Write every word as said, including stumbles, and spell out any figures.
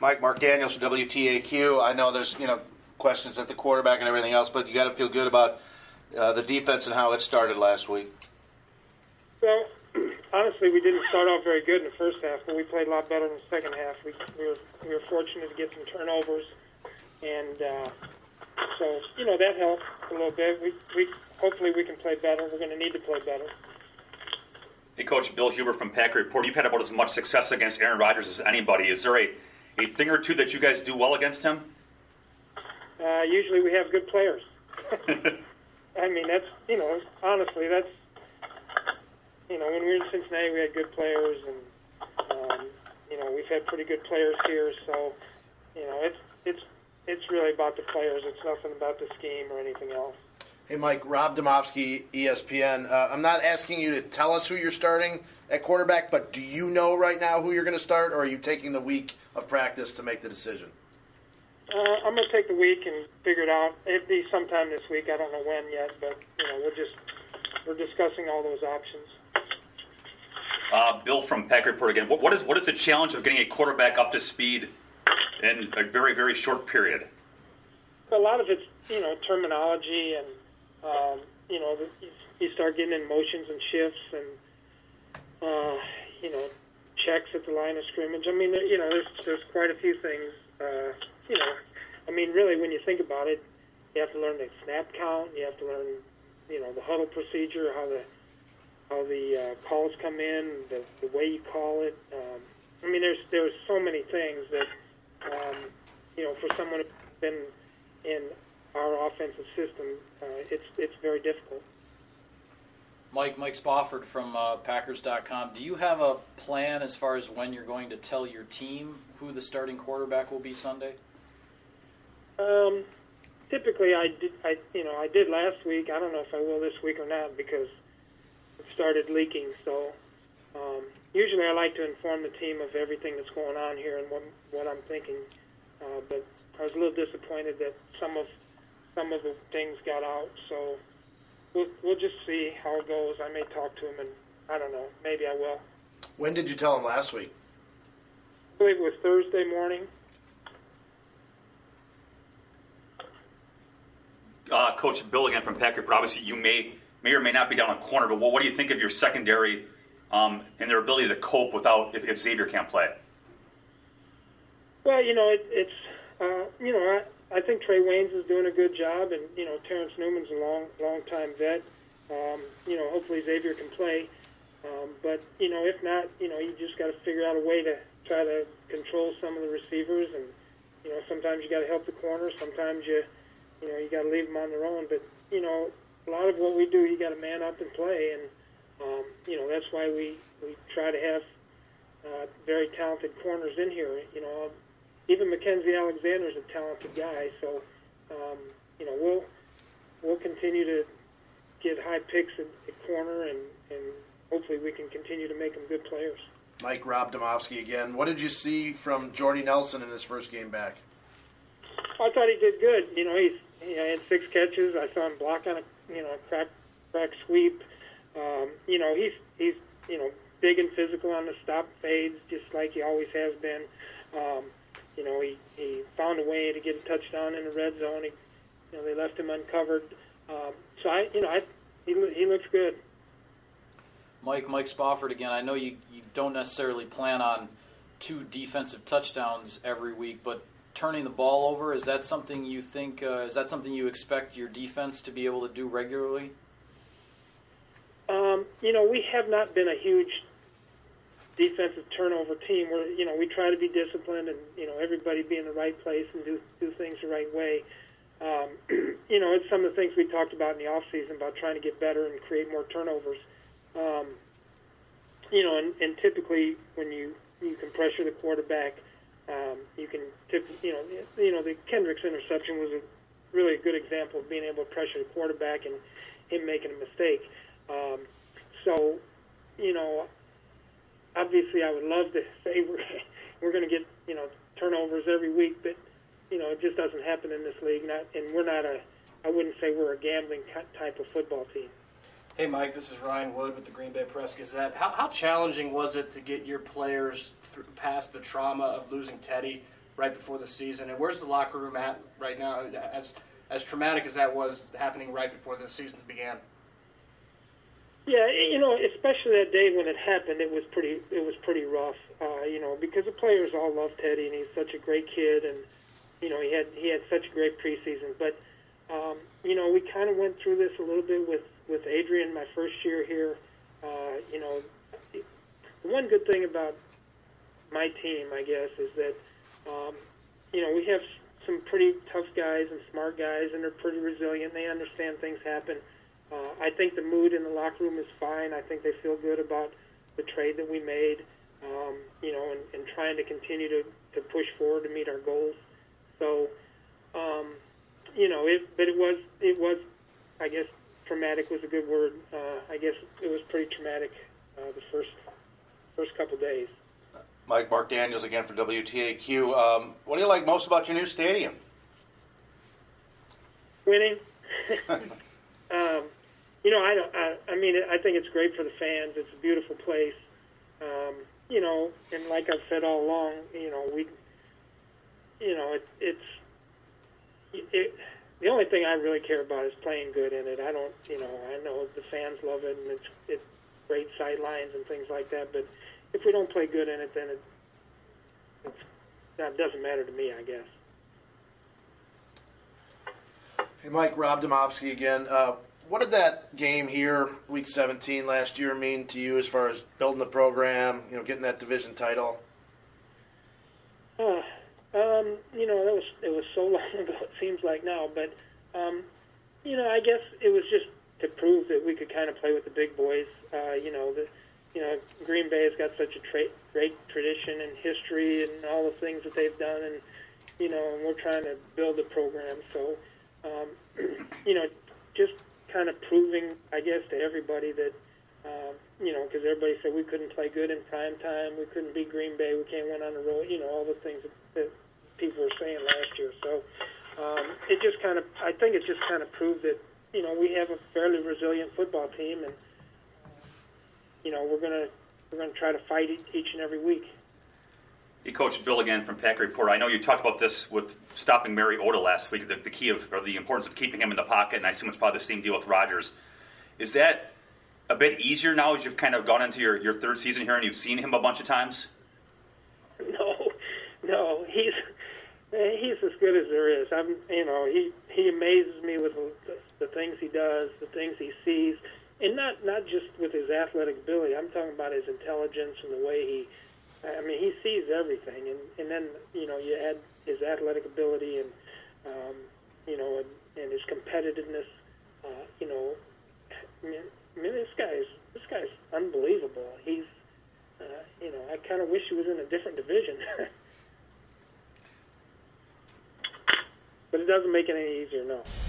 Mike, Mark Daniels from W T A Q. I know there's, you know, questions at the quarterback and everything else, but you got to feel good about uh, the defense and how it started last week. Well, honestly, we didn't start off very good in the first half, but we played a lot better in the second half. We, we, were, we were fortunate to get some turnovers, and uh, so, you know, that helped a little bit. We, we Hopefully we can play better. We're going to need to play better. Hey, Coach, Bill Huber from Packer Report. You've had about as much success against Aaron Rodgers as anybody. Is there a, a thing or two that you guys do well against him? Uh, usually we have good players. I mean, that's, you know, honestly, that's, you know, when we were in Cincinnati, we had good players, and, um, you know, we've had pretty good players here. So, you know, it's, it's, it's really about the players. It's nothing about the scheme or anything else. Hey, Mike, Rob Domofsky, E S P N. Uh, I'm not asking you to tell us who you're starting at quarterback, but do you know right now who you're going to start, or are you taking the week of practice to make the decision? Uh, I'm going to take the week and figure it out. It'll be sometime this week. I don't know when yet, but, you know, we're just we're discussing all those options. Uh, Bill from Packer Report again. What, what is what is the challenge of getting a quarterback up to speed in a very, very short period? A lot of it's, you know, terminology and, Um, you know, you start getting in motions and shifts and, uh, you know, checks at the line of scrimmage. I mean, you know, there's, there's quite a few things. Uh, you know, I mean, really, when you think about it, you have to learn the snap count. You have to learn, you know, the huddle procedure, how the how the uh, calls come in, the, the way you call it. Um, I mean, there's there's so many things that, um, you know, for someone who's been in our offensive system, uh, it's it's very difficult. Mike, Mike Spofford from uh, Packers dot com. Do you have a plan as far as when you're going to tell your team who the starting quarterback will be Sunday? Um, typically, I did. I you know I did last week. I don't know if I will this week or not because it started leaking. So um, usually, I like to inform the team of everything that's going on here and what what I'm thinking. Uh, but I was a little disappointed that some of some of the things got out. So we'll we'll just see how it goes. I may talk to him, and I don't know. Maybe I will. When did you tell him last week? I believe it was Thursday morning. Uh, Coach Bill again from Packer. Obviously, you may may or may not be down a corner, but what, what do you think of your secondary um, and their ability to cope without if, if Xavier can't play? Well, you know, it, it's uh, you know, I, I think Trey Waynes is doing a good job, and you know, Terrence Newman's a long long time vet. Um, you know, hopefully Xavier can play, um, but you know, if not, you know, you just got to figure out a way to try to control some of the receivers, and you know, sometimes you got to help the corners, sometimes you. You know, you got to leave them on their own. But, you know, a lot of what we do, you got to man up and play. And, um, you know, that's why we, we try to have uh, very talented corners in here. You know, even Mackenzie Alexander is a talented guy. So, um, you know, we'll we'll continue to get high picks at, at corner, and, and hopefully we can continue to make them good players. Mike, Rob Domofsky again. What did you see from Jordy Nelson in his first game back? I thought he did good. You know, he's he had six catches. I saw him block on a you know a crack crack sweep. Um, you know, he's he's you know big and physical on the stop fades, just like he always has been. Um, you know, he, he found a way to get a touchdown in the red zone. He, you know, they left him uncovered. Um, so I you know I he he looks good. Mike, Mike Spofford again. I know you, you don't necessarily plan on two defensive touchdowns every week, but turning the ball over, is that something you think, uh, is that something you expect your defense to be able to do regularly? Um, you know, we have not been a huge defensive turnover team. We're, you know, we try to be disciplined and, you know, everybody be in the right place and do, do things the right way. Um, you know, it's some of the things we talked about in the offseason about trying to get better and create more turnovers. Um, you know, and, and typically when you, you can pressure the quarterback, Um, you can, tip, you know, you know, the Kendricks interception was a really a good example of being able to pressure the quarterback and him making a mistake. Um, so, you know, obviously, I would love to say we're we're going to get you know turnovers every week, but you know, it just doesn't happen in this league. Not, and we're not a, I wouldn't say we're a gambling type of football team. Hey, Mike, this is Ryan Wood with the Green Bay Press-Gazette. How, how challenging was it to get your players through, past the trauma of losing Teddy right before the season. And where's the locker room at right now? As as traumatic as that was happening right before the season began. Yeah, you know, especially that day when it happened, it was pretty. It was pretty rough. Uh, you know, because the players all love Teddy, and he's such a great kid, and you know, he had he had such a great preseason. But um, you know, we kind of went through this a little bit with with Adrian my first year here. Uh, you know, the one good thing about my team, I guess, is that um, you know, we have some pretty tough guys and smart guys, and they're pretty resilient. They understand things happen. Uh, I think the mood in the locker room is fine. I think they feel good about the trade that we made, um, you know, and, and trying to continue to, to push forward to meet our goals. So, um, you know, it, but it was, it was, I guess, traumatic was a good word. Uh, I guess it was pretty traumatic uh, the first first couple days. Mike, Mark Daniels again for W T A Q. Um, what do you like most about your new stadium? Winning. um, you know, I don't. I, I mean, I think it's great for the fans. It's a beautiful place. Um, you know, and like I've said all along, you know, we, you know, it, it's it. The only thing I really care about is playing good in it. I don't, you know, I know the fans love it, and it's it's great sight lines and things like that. But if we don't play good in it, then it it's, that doesn't matter to me, I guess. Hey, Mike, Rob Domofsky again. Uh, what did that game here, Week seventeen last year, mean to you as far as building the program, you know, getting that division title? Uh, um, you know, that was it was so long ago. It seems like now, but um, you know, I guess it was just to prove that we could kind of play with the big boys. Uh, you know, the you know Green Bay has got such a tra- great tradition and history and all the things that they've done, and you know, and we're trying to build a program. So, um, you know, just kind of proving, I guess, to everybody that, um, you know, because everybody said we couldn't play good in prime time, we couldn't beat Green Bay, we can't win on the road, you know, all the things that, that people were saying last year. So um, it just kind of, I think it just kind of proved that, you know, we have a fairly resilient football team, and, you know, we're going to we're gonna try to fight it each and every week. Hey, Coach Bill again from Packer Report. I know you talked about this with stopping Mariota last week, the, the key of, or the importance of keeping him in the pocket, and I assume it's probably the same deal with Rodgers. Is that a bit easier now as you've kind of gone into your, your third season here and you've seen him a bunch of times? No, no, he's he's as good as there is. I'm, you know, he he amazes me with the, the things he does, the things he sees, and not not just with his athletic ability. I'm talking about his intelligence and the way he. I mean, he sees everything, and, and then, you know, you add his athletic ability and, um, you know, and, and his competitiveness. Uh, you know, I mean, I mean, this guy's this guy's unbelievable. He's, uh, you know, I kind of wish he was in a different division, but it doesn't make it any easier, no.